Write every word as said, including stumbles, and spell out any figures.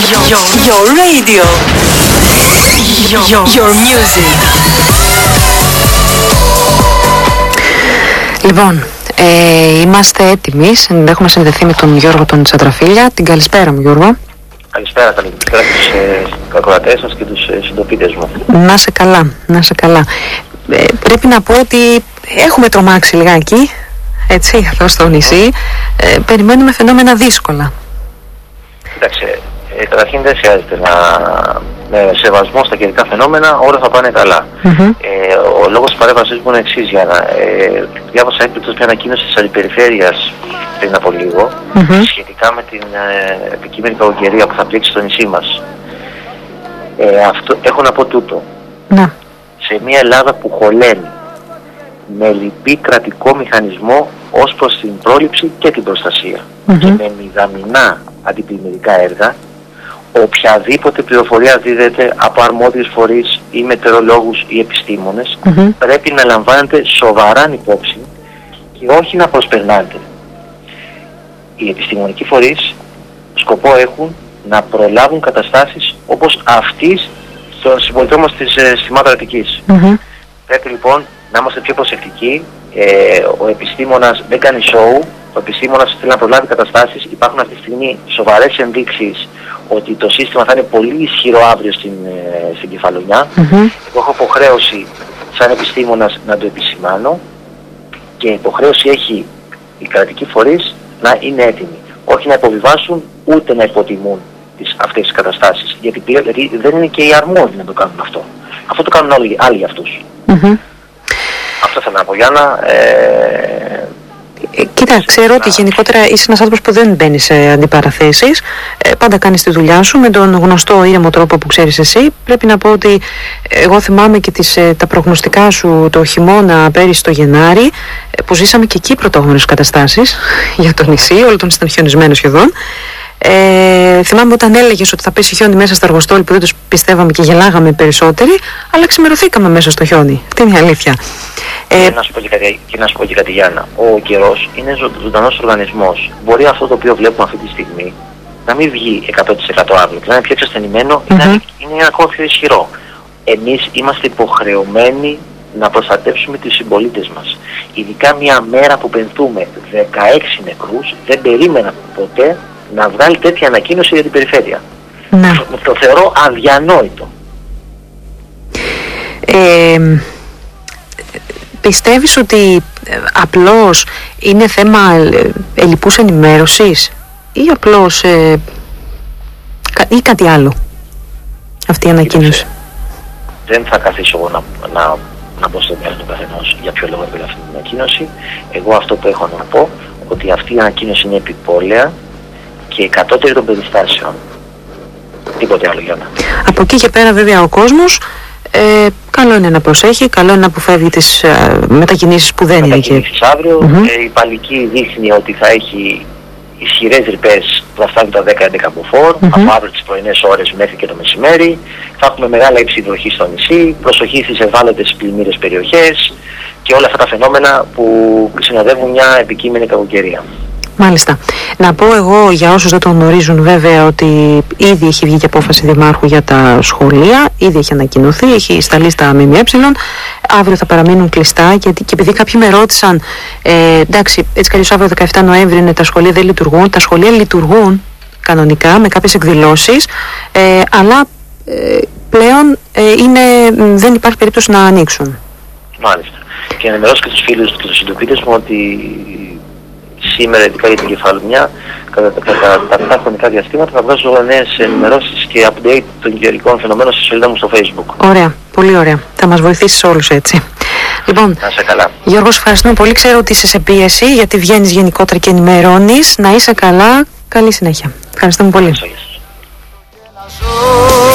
Your, your radio. Your, your music. Λοιπόν, ε, είμαστε έτοιμοι. Έχουμε συνδεθεί με τον Γιώργο τον Τσαντραφίλια. Την καλησπέρα μου, Γιώργο. Καλησπέρα, καλησπέρα στους ακροατές σας και τους συντοπίτες μου. Να σε καλά, να σε καλά. Ε, πρέπει να πω ότι έχουμε τρομάξει λιγάκι, έτσι, εδώ στο νησί. Ε, περιμένουμε φαινόμενα δύσκολα. Κοίταξε, ε, καταρχήν δεν χρειάζεται να... με σεβασμό στα καιρικά φαινόμενα, όλα θα πάνε καλά. Mm-hmm. Ε, ο λόγος της παρέμβασης μου είναι εξής, για να... Ε, διάβασα έκπληκτος μια ανακοίνωση της Αντιπεριφέρειας πριν από λίγο, mm-hmm. σχετικά με την ε, επικείμενη κακοκαιρία που θα πλήξει στο νησί μας. Ε, αυτό, έχω να πω τούτο. Mm. Σε μια Ελλάδα που χωλαίνει με λυπή κρατικό μηχανισμό ως προς την πρόληψη και την προστασία mm-hmm. και με μηδαμινά αντιπλημμυρικά έργα, οποιαδήποτε πληροφορία δίδεται από αρμόδιους φορείς ή μετεωρολόγους ή επιστήμονες mm-hmm. πρέπει να λαμβάνεται σοβαρά υπόψη και όχι να προσπερνάτε. Οι επιστημονικοί φορείς σκοπό έχουν να προλάβουν καταστάσεις όπως αυτής στον συμπολιτό μας της ε, Σημάτου Αττικής. Mm-hmm. Πρέπει λοιπόν να είμαστε πιο προσεκτικοί. Ε, ο επιστήμονας δεν κάνει show, ο επιστήμονας θέλει να προλάβει καταστάσεις. Υπάρχουν αυτή τη στιγμή σοβαρές ενδείξεις ότι το σύστημα θα είναι πολύ ισχυρό αύριο στην, ε, στην Κεφαλονιά. Mm-hmm. Εγώ έχω υποχρέωση σαν επιστήμονας να το επισημάνω και υποχρέωση έχει οι κρατικοί φορείς να είναι έτοιμοι. Όχι να υποβιβάσουν ούτε να υποτιμούν τις, αυτές τις καταστάσεις. Γιατί, γιατί δεν είναι και οι αρμόδιοι να το κάνουν αυτό. Αυτό το κάνουν άλλοι, άλλοι για αυτούς. Mm-hmm. Αυτό θέλω να πω, Γιάννα. Ε, Ε, κοίτα, ξέρω ότι γενικότερα είσαι ένας άνθρωπος που δεν μπαίνει σε αντιπαραθέσεις. Ε, πάντα κάνεις τη δουλειά σου με τον γνωστό ήρεμο τρόπο που ξέρεις εσύ. Πρέπει να πω ότι εγώ θυμάμαι και τις, τα προγνωστικά σου το χειμώνα πέρυσι το Γενάρη, που ζήσαμε και εκεί πρωτόγνωρες καταστάσεις για το νησί, όλο τον ήταν χιονισμένο σχεδόν. Ε, θυμάμαι όταν έλεγες ότι θα πέσει χιόνι μέσα στα Αργοστόλη, που δεν τους πιστεύαμε και γελάγαμε περισσότεροι, αλλά ξημερωθήκαμε μέσα στο χιόνι. Τι είναι η αλήθεια. Ε, και, να σου πω και, κάτι, και να σου πω και κάτι, Γιάννα. Ο καιρός είναι ζω, ζωντανός οργανισμός. Μπορεί αυτό το οποίο βλέπουμε αυτή τη στιγμή να μην βγει εκατό τοις εκατό αύριο, να είναι πιο εξασθενημένο ή mm-hmm. να είναι, είναι ακόμα πιο ισχυρό. Εμείς είμαστε υποχρεωμένοι να προστατεύσουμε τους συμπολίτες μας. Ειδικά μια μέρα που πενθούμε δεκαέξι νεκρούς, δεν περίμενα ποτέ να βγάλει τέτοια ανακοίνωση για την περιφέρεια. Ναι. Το, το θεωρώ αδιανόητο. Ε, πιστεύεις ότι απλώς είναι θέμα ελλειπούς ενημέρωσης ή απλώς ε, ή κάτι άλλο αυτή η ανακοίνωση? Δεν θα καθίσω εγώ να, να, να πω στο μυαλό του καθενός για ποιο λόγο έπαιρνε αυτή την ανακοίνωση. Εγώ αυτό που έχω να πω, ότι αυτή η ανακοίνωση είναι επιπόλαια και η κατώτερη των περιστάσεων. Τίποτε άλλο, Γιάννα. Από εκεί και πέρα βέβαια ο κόσμος ε, καλό είναι να προσέχει, καλό είναι να αποφεύγει τις ε, μετακινήσεις που δεν είναι και... Μετακινήσεις αύριο, mm-hmm. ε, η Παλική δείχνει ότι θα έχει ισχυρές ρηπές που θα φτάνουν τα δέκα έντεκα μποφόρ, mm-hmm. από αύριο τις πρωινές ώρες μέχρι και το μεσημέρι. Θα έχουμε μεγάλα ύψη βροχή στο νησί, προσοχή στις ευάλωτες πλημμύρες περιοχές και όλα αυτά τα φαινόμενα που συνοδεύουν μια επικείμενη κακοκαιρία. Μάλιστα. Να πω εγώ για όσους δεν το γνωρίζουν βέβαια ότι ήδη έχει βγει και απόφαση δημάρχου για τα σχολεία, ήδη έχει ανακοινωθεί, έχει σταλεί στα ΜΜΕ, αύριο θα παραμείνουν κλειστά και, και επειδή κάποιοι με ρώτησαν, ε, εντάξει, έτσι καλώς αύριο δεκαεφτά Νοέμβρη είναι, τα σχολεία δεν λειτουργούν, τα σχολεία λειτουργούν κανονικά με κάποιες εκδηλώσεις, ε, αλλά ε, πλέον ε, είναι, δεν υπάρχει περίπτωση να ανοίξουν. Μάλιστα. Και να ενημερώσω και τους φίλους και τους συντοπίτες μου ότι σήμερα, ειδικά για την Κεφαλονιά, κατά τα χρονικά διαστήματα θα βγάζω νέες ενημερώσεις και update των καιρικών φαινομένων στη σελίδα μου στο Facebook. Ωραία, πολύ ωραία. Θα μας βοηθήσεις όλους έτσι. Λοιπόν, να είσαι καλά. Γιώργο, ευχαριστούμε πολύ. Ξέρω ότι είσαι σε πίεση γιατί βγαίνεις γενικότερα και ενημερώνεις. Να είσαι καλά. Καλή συνέχεια. Ευχαριστούμε πολύ.